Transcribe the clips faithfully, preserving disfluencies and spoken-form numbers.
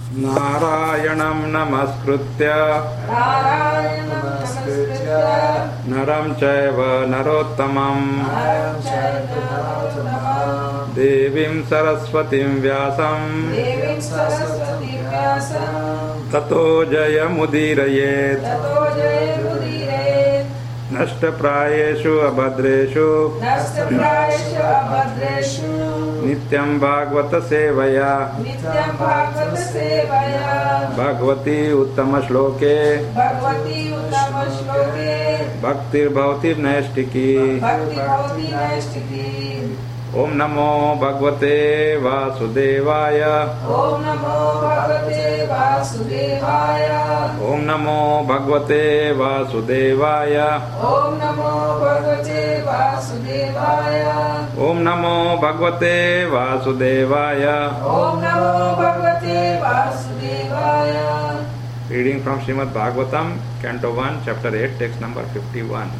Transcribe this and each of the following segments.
नारायणं नमस्कृत्य नारायणं नमस्कृत्य नरं चैव नरोत्तमं नरं चैव नरोत्तमं देवीं सरस्वतीं व्यासं देवीं सरस्वतीं व्यासं ततो जयमुदीरयेत् ततो जयमुदीरयेत् नष्टप्रायेषु अभद्रेषु नष्टप्रायेषु अभद्रेषु नित्यं भागवत सेवया नित्यं भागवत सेवया भगवती उत्तमश्लोके भगवती उत्तमश्लोके भक्तिर्भवति नैष्टिकी भक्तिभवति नैष्टिकी। ओम नमो भगवते वासुदेवाय ओम नमो भगवते वासुदेवाय ओम नमो भगवते वासुदेवाय ओम नमो भगवते वासुदेवाय ओम नमो भगवते वासुदेवाय ओम नमो भगवते वासुदेवाय। Reading from Srimad Bhagavatam, Canto one, Chapter eight, text number fifty-one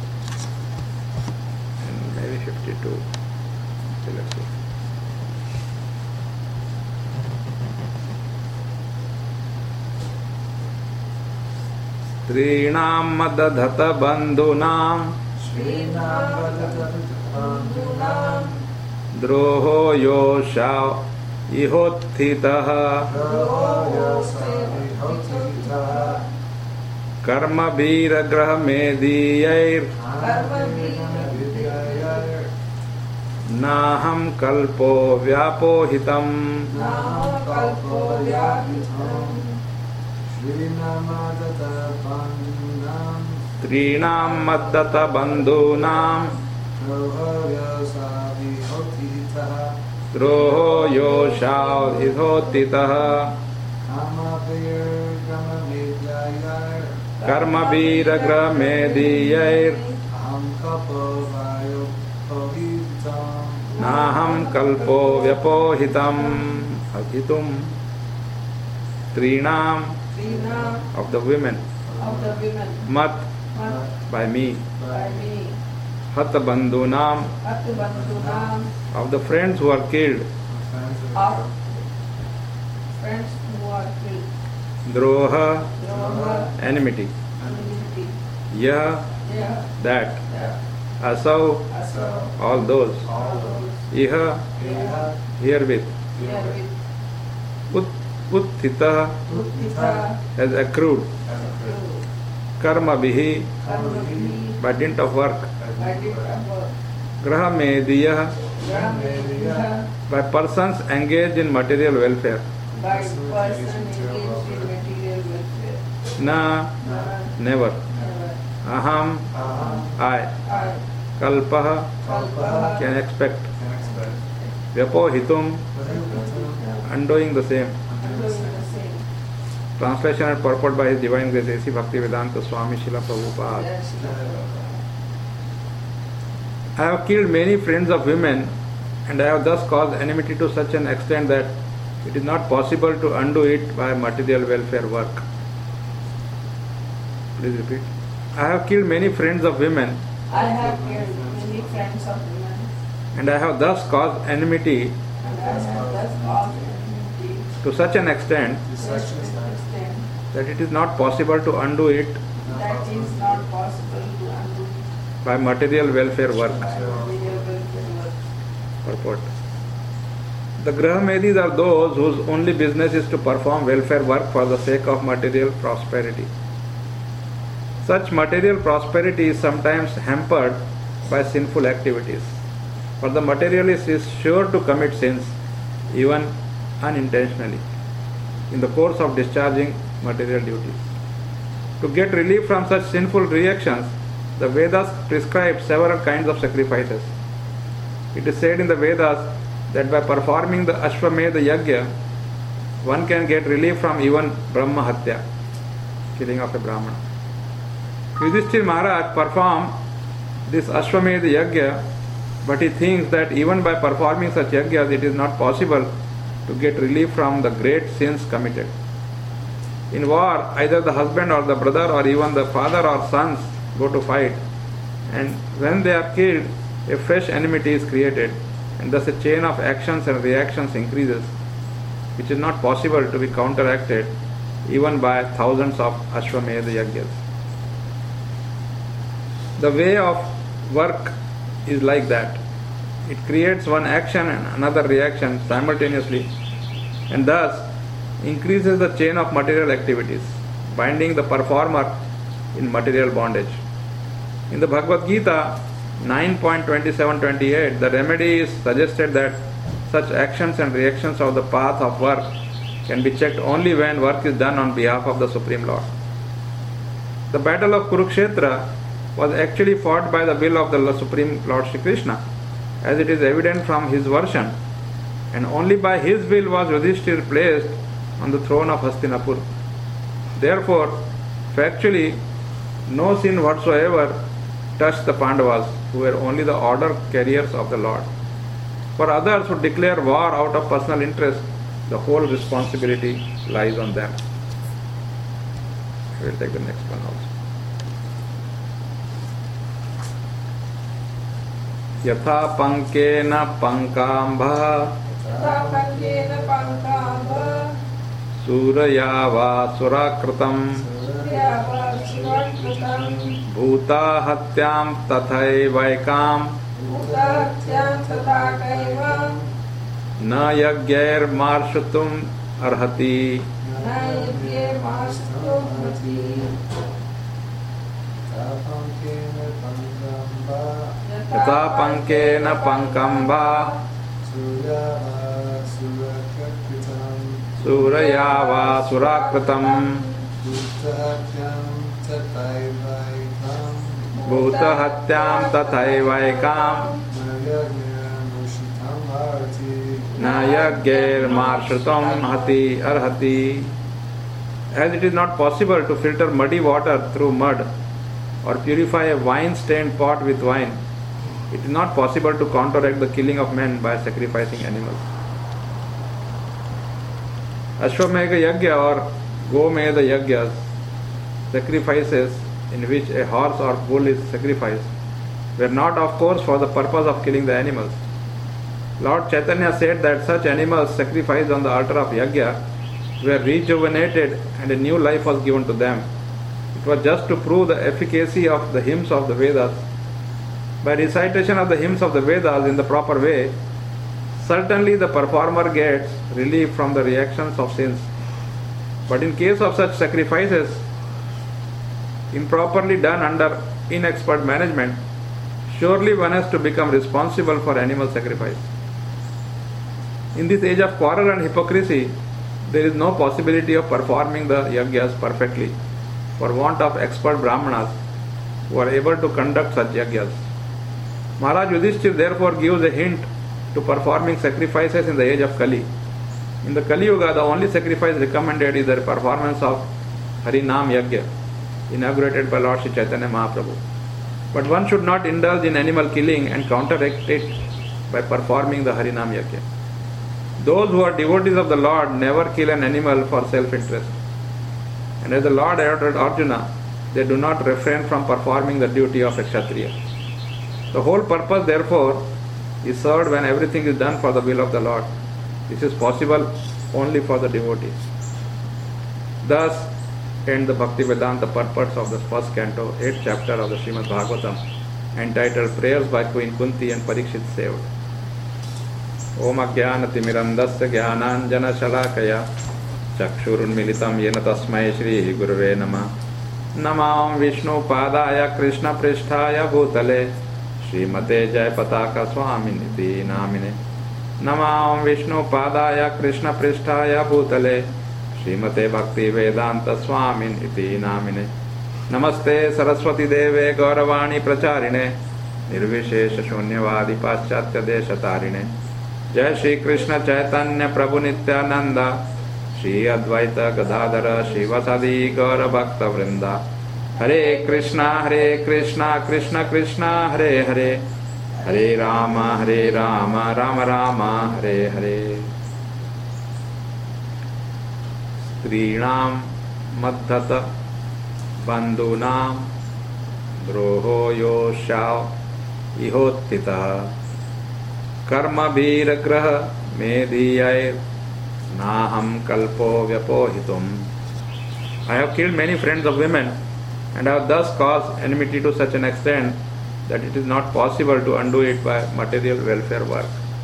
and maybe fifty-two. So let's see. Trinam madadhata bandhunam श्रीनामदधतबन्धूनां द्रोहो योषा इहोत्थितः कर्मभिरग्रहमेदीयैर् नाहं कल्पो व्यापोहितम् त्रीणां मद्दत बन्धूनां द्रोहो योषा इहोत्थितः कर्मभिरग्रहमेदीयैर् नाहं कल्पो व्यपोहितम् अहितुम् त्रीणाम of the women mat by me hat bandhunam of the friends who are killed droha enmity yah that asau all those iha herewith utthita has accrued karma bihi by dint of work graha mediyah by persons engaged in material welfare na never aham I kalpah can expect vyapohitum undoing the same. Translation and purport by His Divine Grace A C Bhaktivedanta Swami Srila Prabhupada. I have killed many friends of women and I have thus caused enmity to such an extent that it is not possible to undo it by material welfare work. Please repeat. I have killed many friends of women I have killed many friends of women and I have thus caused enmity and I have thus caused enmity to such an extent to such an extent that it is not possible to undo it that is not possible to undo by material welfare work. by material welfare work. Purport. The Grahamedis are those whose only business is to perform welfare work for the sake of material prosperity. Such material prosperity is sometimes hampered by sinful activities, for the materialist is sure to commit sins, even unintentionally, in the course of discharging material duties. To get relief from such sinful reactions, the Vedas prescribe several kinds of sacrifices. It is said in the Vedas that by performing the Ashwamedha Yajna, one can get relief from even Brahma Hatya, killing of a Brahmana. Yudhishthir Maharaj performed this Ashwamedha Yajna, but he thinks that even by performing such yajnas, it is not possible to get relief from the great sins committed. In war, either the husband or the brother or even the father or sons go to fight, and when they are killed, a fresh enmity is created, and thus a chain of actions and reactions increases. which is not possible to be counteracted even by thousands of Ashwamedha Yagyas. The way of work is like that. It creates one action and another reaction simultaneously, and thus increases the chain of material activities, binding the performer in material bondage. In the Bhagavad Gita nine point twenty-seven twenty-eight, the remedy is suggested that such actions and reactions of the path of work can be checked only when work is done on behalf of the Supreme Lord. The battle of Kurukshetra was actually fought by the will of the Supreme Lord Shri Krishna, as it is evident from his version, and only by his will was Yudhishthir placed on the throne of Hastinapur. Therefore, factually, no sin whatsoever touched the Pandavas, who were only the order carriers of the Lord. For others who declare war out of personal interest, the whole responsibility lies on them. We will take the next one also. Yatha pankena pankambha Sapankena pankamba surayava surakritam Suryava Surakratam bhuta hatyam tathaivaikam Bhutatyam Tathakaiva na yagyair marshutum arhati. Nayagye Mastu Mati Yatha pankena pankamba surayava surakritam bhuta hatyam tathaivaikam na yagyair marshutam hati arhati. As it is not possible to filter muddy water through mud or purify a wine-stained pot with wine, it is not possible to counteract the killing of men by sacrificing animals. Ashwamedha Yagya or Gomedha Yagyas, sacrifices in which a horse or bull is sacrificed, were not of course for the purpose of killing the animals. Lord Chaitanya said that such animals sacrificed on the altar of Yagya were rejuvenated and a new life was given to them. It was just to prove the efficacy of the hymns of the Vedas. By recitation of the hymns of the Vedas in the proper way, certainly the performer gets relief from the reactions of sins. But in case of such sacrifices, improperly done under inexpert management, surely one has to become responsible for animal sacrifice. In this age of quarrel and hypocrisy, there is no possibility of performing the yagyas perfectly for want of expert brahmanas who are able to conduct such yagyas. Maharaj Yudhishthir therefore gives a hint to performing sacrifices in the age of Kali. In the Kali Yuga, the only sacrifice recommended is the performance of Harinam Yagya, inaugurated by Lord Sri Chaitanya Mahaprabhu. But one should not indulge in animal killing and counteract it by performing the Harinam Yagya. Those who are devotees of the Lord never kill an animal for self-interest. And as the Lord ordered Arjuna, they do not refrain from performing the duty of a Kshatriya. The whole purpose, therefore, is served when everything is done for the will of the Lord. This is possible only for the devotees. Thus end the Bhakti Vedanta purports of the first canto, eighth chapter of the Srimad Bhagavatam, entitled Prayers by Queen Kunti and Parikshit Saved. Om Ajnanatimirandasya Jnananjana Shalakaya Chakshurunmilitam Yena Tasmai Shri Gurave Namah. Namam Vishnu Padaya Krishna Pristhaya Bhutale Srimate Jai Pataka Swaminiti Namine. Namam Vishnu Padaya Krishna Pristhaya Bhutale Srimate Bhakti Vedanta Swaminiti Namine. Namaste Saraswati Deve Gauravani Pracharine Nirvishesha Shunyavadi Paschatya Deshatarine. Jai Shri Krishna Chaitanya Prabhu Nityananda Shri Advaita Gadadhara Shivasadi Gaura Bhakta Vrinda. Hare Krishna Hare Krishna Krishna Krishna Hare Hare Hare Rama Hare Rama Rama Rama Hare Hare. Strinam Madhata Bandhunam Droho Yoshav Ihottita Karma Bhira Graha Medhiyai Naham kalpo vyapohitum. I have killed many friends of women and have thus caused enmity to such an extent that it is not possible to undo it by material welfare work.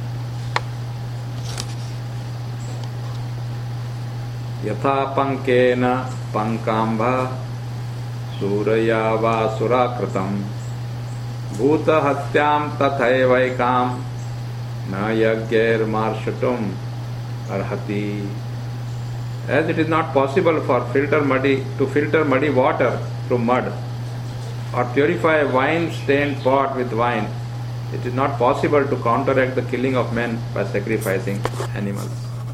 Yatha pankena pankambha suraya va surakritam bhuta hatyam tathaivaikam na yagyair marshatum arhati. As it is not possible for filter muddy to filter muddy water through mud or purify a wine-stained pot with wine, it is not possible to counteract the killing of men by sacrificing animals.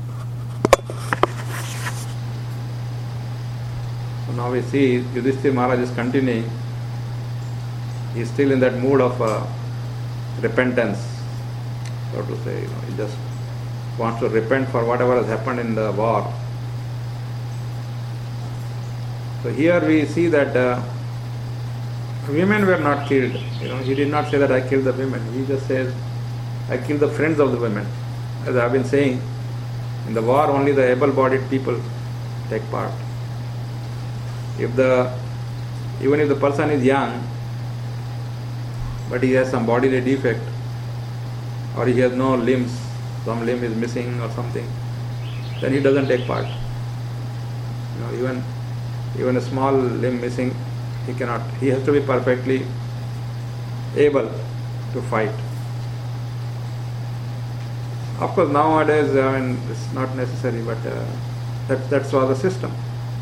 So now we see Yudhishthira Maharaj is continuing. He is still in that mood of uh, repentance, so to say. You know, he just wants to repent for whatever has happened in the war. So here we see that uh, women were not killed. You know, he did not say that I killed the women. He just says, I killed the friends of the women. As I have been saying, in the war only the able-bodied people take part. If the even if the person is young, but he has some bodily defect, or he has no limbs, some limb is missing or something, then he doesn't take part. You know, even even a small limb missing, he cannot. He has to be perfectly able to fight. Of course, nowadays, I mean, it's not necessary, but uh, that that's all the system.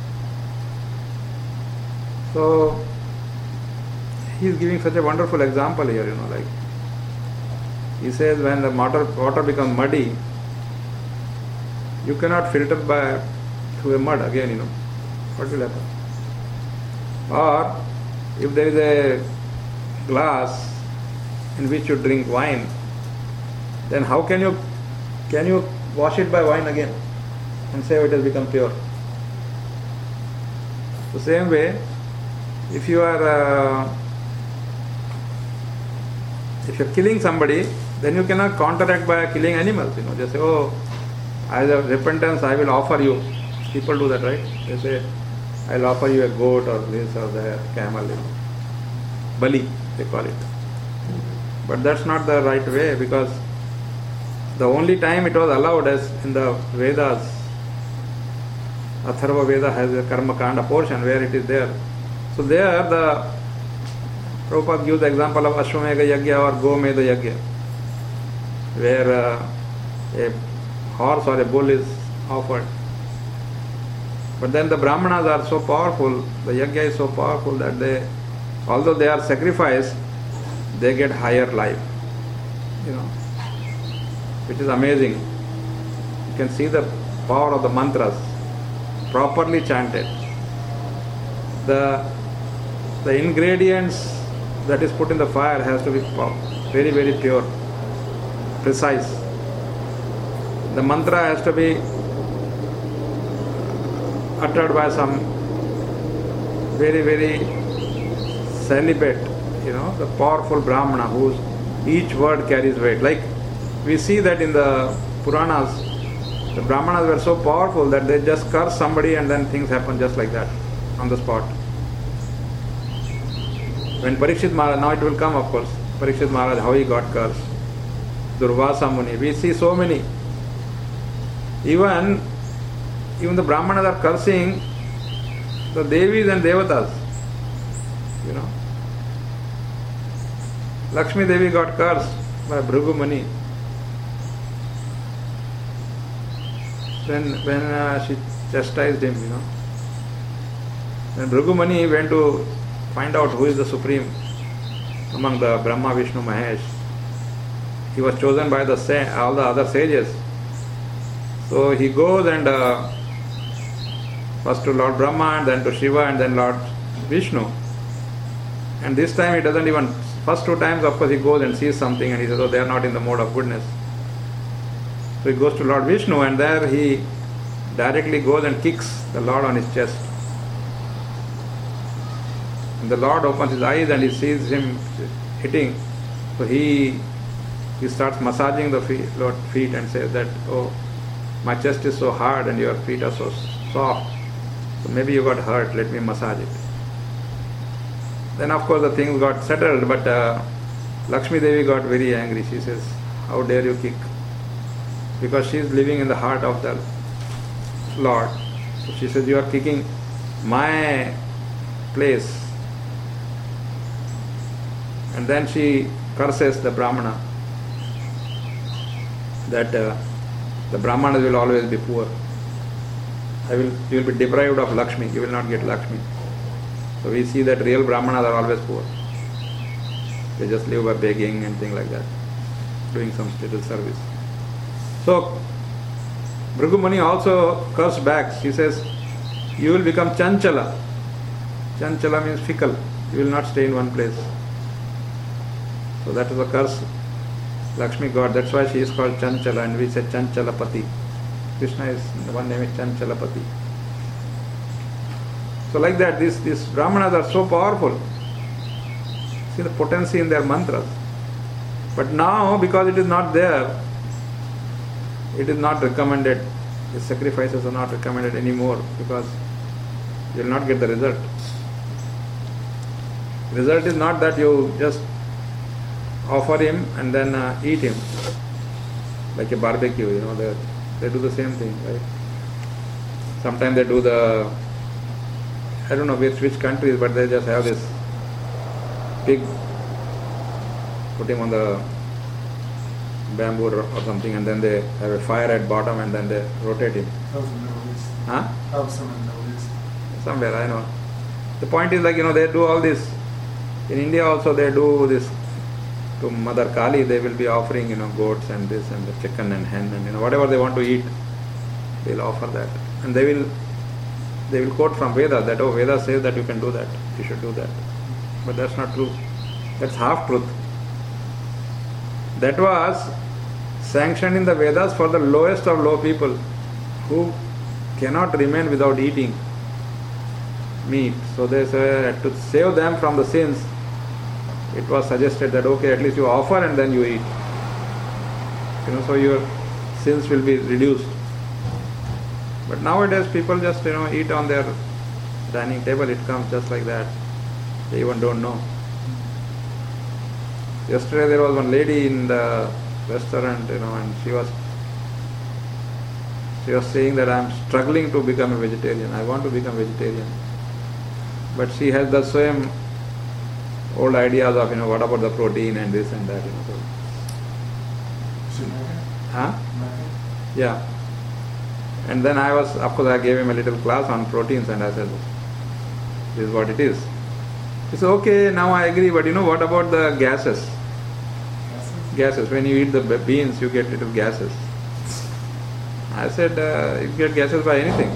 So he is giving such a wonderful example here. You know, like he says, when the water water becomes muddy, you cannot filter by through a mud again. You know, what will happen? Or if there is a glass in which you drink wine, then how can you can you wash it by wine again and say it has become pure? The same way, if you are uh, if you are killing somebody, then you cannot counteract by killing animals. You know, just say, oh, as a repentance, I will offer you. People do that, right? They say, I'll offer you a goat or this or that, camel, you know. Bali, they call it. But that's not the right way, because the only time it was allowed as in the Vedas, Atharva Veda has a Karma Kanda portion where it is there. So there the Prabhupada gives the example of Ashwamedha Yagya or Gomedha Yagya, where uh, a horse or a bull is offered. But then the Brahmanas are so powerful, the Yagya is so powerful that they, although they are sacrificed, they get higher life. You know, which is amazing. You can see the power of the mantras properly chanted. The the ingredients that is put in the fire has to be very, very pure, precise. The mantra has to be uttered by some very, very celibate, you know, the powerful Brahmana whose each word carries weight. Like we see that in the Puranas, the Brahmanas were so powerful that they just curse somebody and then things happen just like that, on the spot. When Parikshit Maharaj, now it will come of course, Parikshit Maharaj, how he got cursed. Durvasa Muni, we see so many. Even, even the Brahmanas are cursing the Devis and Devatas. You know. Lakshmi Devi got cursed by Bhrigu Muni. When, when uh, she chastised him, you know. When Bhrigu Muni went to find out who is the supreme among the Brahma, Vishnu, Mahesh, he was chosen by the sa- all the other sages. So he goes and uh, first to Lord Brahma, and then to Shiva, and then Lord Vishnu. And this time he doesn't even, first two times of course he goes and sees something and he says, oh, they are not in the mode of goodness. So he goes to Lord Vishnu, and there he directly goes and kicks the Lord on his chest. And the Lord opens his eyes and he sees him hitting. So he he starts massaging the feet, Lord's feet and says that, oh, my chest is so hard and your feet are so soft, so maybe you got hurt, let me massage it. Then of course the things got settled, but uh, Lakshmi Devi got very angry. She says, how dare you kick? Because she is living in the heart of the Lord. So she says, you are kicking my place. And then she curses the Brahmana, that uh, the Brahmanas will always be poor. I will, you will be deprived of Lakshmi, you will not get Lakshmi. So we see that real Brahmanas are always poor. They just live by begging and things like that, doing some little service. So Bhrigu Muni also cursed back. She says, you will become Chanchala. Chanchala means fickle. You will not stay in one place. So that is a curse Lakshmi got. That's why she is called Chanchala, and we say Chanchalapati. Krishna is, one name is Chanchalapati. So like that, these, these Brahmanas are so powerful. See the potency in their mantras. But now, because it is not there, it is not recommended. The sacrifices are not recommended anymore, because you will not get the result. Result is not that you just offer him and then uh, eat him like a barbecue, you know, they, they do the same thing, right? Sometimes they do the, I don't know which, which countries, but they just have this pig, put him on the bamboo or, or something, and then they have a fire at bottom and then they rotate him. That was in the Middle East. Huh? That was somewhere in the Middle East. Somewhere, I know. The point is, like, you know, they do all this. In India also they do this. To Mother Kali, they will be offering, you know, goats and this and the chicken and hen and, you know, whatever they want to eat, they will offer that. And they will they will quote from Vedas that, oh, Vedas says that you can do that, you should do that. But that's not true. That's half truth. That was sanctioned in the Vedas for the lowest of low people who cannot remain without eating meat. So they say to save them from the sins, it was suggested that, okay, at least you offer and then you eat. You know, so your sins will be reduced. But nowadays people just, you know, eat on their dining table, it comes just like that. They even don't know. Yesterday there was one lady in the restaurant, you know, and she was she was saying that I am struggling to become a vegetarian. I want to become vegetarian. But she has the same old ideas of, you know, what about the protein and this and that, you know. So, Should make it? huh? Make it? Yeah. And then I was, of course, I gave him a little class on proteins, and I said, this is what it is. He said, okay, now I agree, but you know, what about the gases? Gases? Gases. When you eat the be- beans, you get little gases. I said, uh, you get gases by anything.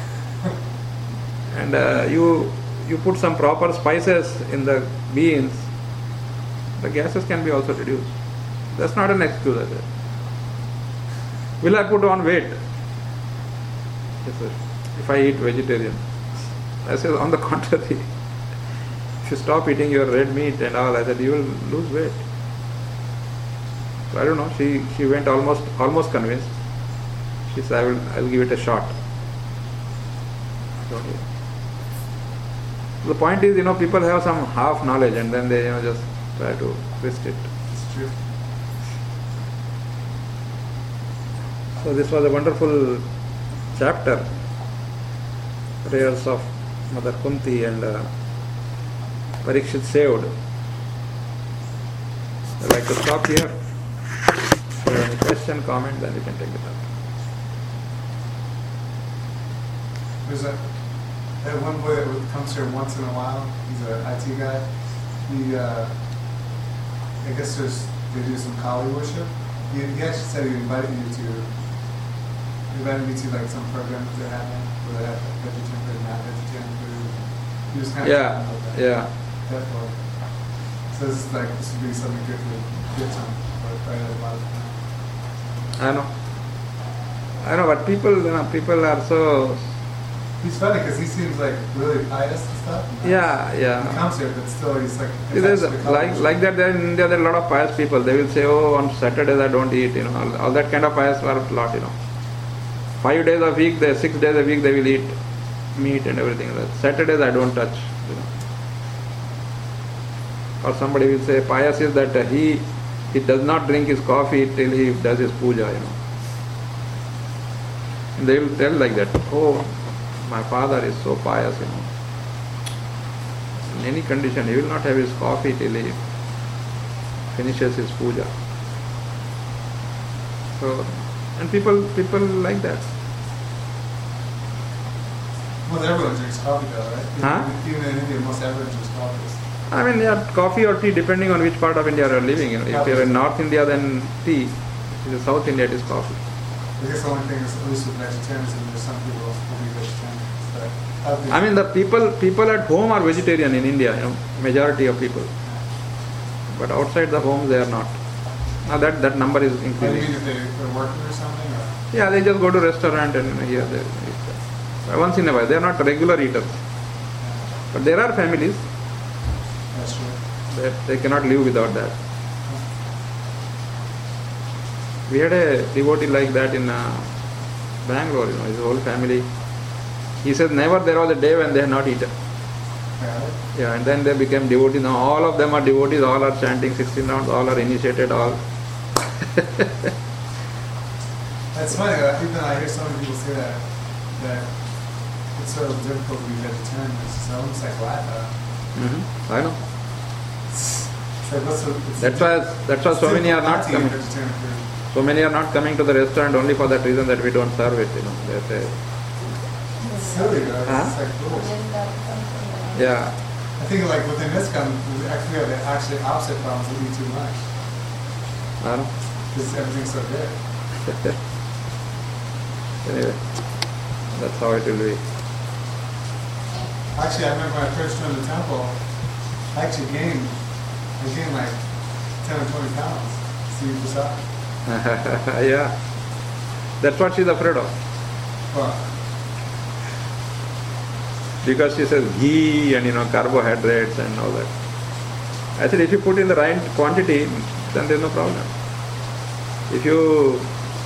And uh, you you put some proper spices in the beans, the gases can be also reduced. That's not an excuse, I said. Will I put on weight? He said, if I eat vegetarian. I said, on the contrary, if you stop eating your red meat and all, I said, you will lose weight. So I don't know, she, she went almost almost convinced. She said, I will, I will give it a shot. So, the point is, you know, people have some half knowledge and then they, you know, just try to twist it. It's true. So this was a wonderful chapter, prayers of Mother Kunti and uh, Parikshit saved. I'd like to stop here. If you have any question, comment, then we can take it up. There's a that one boy that would- comes here once in a while. He's an I T guy. He, uh, I guess there's they do some Kali worship. He, he actually said he invited you to he invited me to like some programs they're having where they have like, vegetarian food, not vegetarian food. He was kind of Yeah, talking about that. yeah. Definitely. So this is like this would be something good to get some like right at a lot of time. I know. I know, but people, you know, people are so. He's funny because he seems like really pious and stuff. and Yeah, He yeah. comes here, but still he's like. It is attached to the like culture. like that. There in India, there are a lot of pious people. They will say, "Oh, on Saturdays I don't eat." You know, all, all that kind of pious are a lot. You know. five days a week, the six days a week they will eat meat and everything. Saturdays I don't touch. You know. Or somebody will say pious is that uh, he he does not drink his coffee till he does his puja. You know. And they will tell like that. Oh, my father is so pious. You know. In any condition, he will not have his coffee till he finishes his puja. So, and people people like that. Most everyone drinks coffee though, right? Huh? Even in India, most everyone drinks coffee. I mean, yeah, coffee or tea, depending on which part of India you are living. You know, if you are in North India, then tea. If in South India, it is coffee. I guess the only thing is, at least with vegetarianism, there's some people who will be vegetarian. But other I mean, the people people at home are vegetarian in India. You know, majority of people. But outside the home, they are not. Now that that number is What do you increasing. mean if they, they're working or something? Or? Yeah, they just go to restaurant and here they eat. Once in a while, they are not regular eaters. But there are families That's true. that they cannot live without that. We had a devotee like that in uh, Bangalore, you know, his whole family. He says never there was a day when they had not eaten. Yeah. Yeah, and then they became devotees. Now all of them are devotees, all are chanting sixteen rounds, all are initiated, all. That's funny, uh, even I hear so many people say that, that it's so difficult to be vegetarian. It's almost like what? Uh, Mm-hmm. I know. it's like what's the, it's That's why that's why so many are not to eat coming. vegetarian food. So many are not coming to the restaurant only for that reason that we don't serve it. You know, they say, It's silly though. It's Huh? just like cool. yeah. I think like within this come, we actually have the actually opposite problems we eat too much. I know. Because everything's so good. Anyway, that's how it will be. Actually, I remember when I first joined the temple, I actually gained, I gained like ten or twenty pounds. See Prasad. Yeah. That's what she's afraid of. Well, Because she says ghee and you know carbohydrates and all that. I said if you put in the right quantity, then there's no problem. If you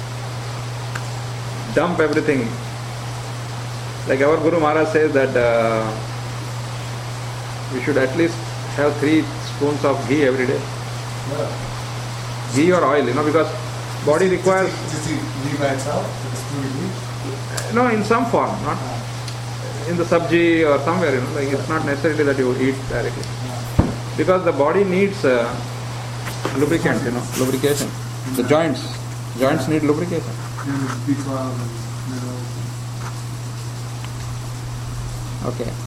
dump everything, like our Guru Maharaj says that uh, we should at least have three spoons of ghee every day. yeah. Ghee or oil, you know, because body Just eat- requires, Just eat ghee by itself, with a spoon of ghee. no, in some form, not Uh, in the sabji or somewhere, you know, like it's not necessarily that you eat directly. uh, Because the body needs uh, lubricant, you know, lubrication. The joints, joints need lubrication. B twelve and minerals. Okay.